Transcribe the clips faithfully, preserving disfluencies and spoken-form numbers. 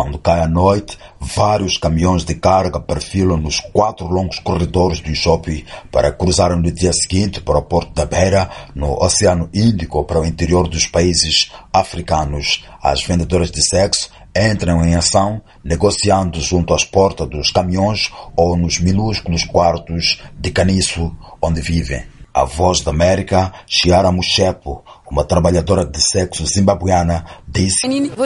Quando cai a noite, vários caminhões de carga perfilam nos quatro longos corredores do shopping para cruzarem no dia seguinte para o Porto da Beira, no Oceano Índico, para o interior dos países africanos. As vendedoras de sexo entram em ação, negociando junto às portas dos caminhões ou nos minúsculos quartos de caniço onde vivem. A Voz da América, Chiara Mushepo, uma trabalhadora de sexo zimbabuiana, disse: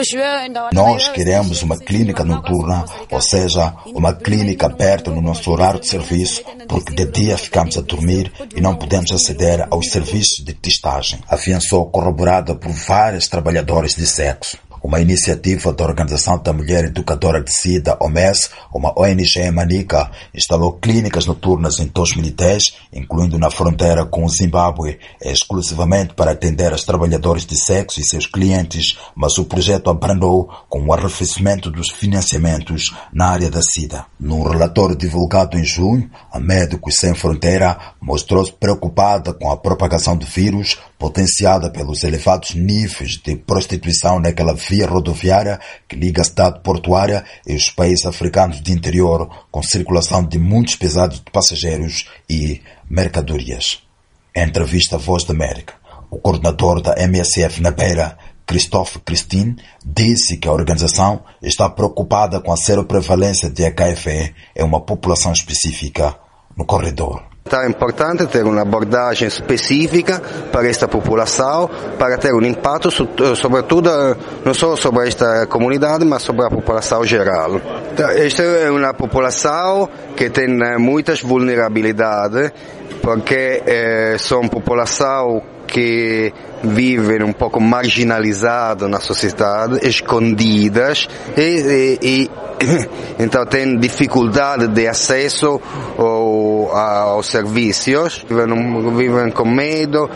"Nós queremos uma clínica noturna, ou seja, uma clínica aberta no nosso horário de serviço, porque de dia ficamos a dormir e não podemos aceder aos serviços de testagem", afiançou, corroborada por várias trabalhadoras de sexo. Uma iniciativa da Organização da Mulher Educadora de SIDA, O M E S, uma O N G em Manica, instalou clínicas noturnas em dois mil e dez, incluindo na fronteira com o Zimbábue, exclusivamente para atender as trabalhadoras de sexo e seus clientes, mas o projeto abrandou com o arrefecimento dos financiamentos na área da SIDA. Num relatório divulgado em junho, a Médicos Sem Fronteira mostrou-se preocupada com a propagação do vírus, potenciada pelos elevados níveis de prostituição naquela via rodoviária que liga a cidade portuária e os países africanos de interior, com circulação de muitos pesados de passageiros e mercadorias. Em entrevista à Voz da América, o coordenador da M S F na Beira, Christophe Christine, disse que a organização está preocupada com a seroprevalência de H I V em uma população específica no corredor. É importante ter uma abordagem específica para esta população, para ter um impacto sobretudo não só sobre esta comunidade, mas sobre a população geral. Esta é uma população que tem muitas vulnerabilidades, porque é, são população que vivem um pouco marginalizadas na sociedade, escondidas, e, e, e então tem dificuldade de acesso ao, aos serviços, vivem, vivem com medo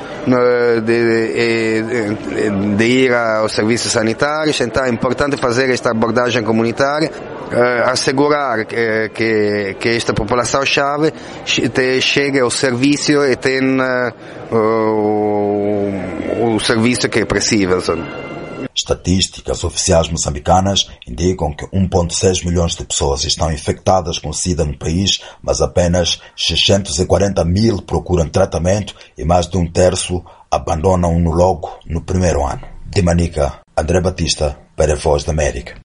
de, de, de ir aos serviços sanitários. Então é importante fazer esta abordagem comunitária, assegurar que, que, que esta população-chave chegue ao serviço e tenha o, o serviço que é preciso. Estatísticas oficiais moçambicanas indicam que um vírgula seis milhões de pessoas estão infectadas com SIDA no país, mas apenas seiscentos e quarenta mil procuram tratamento e mais de um terço abandonam-no logo no primeiro ano. De Manica, André Batista, para a Voz da América.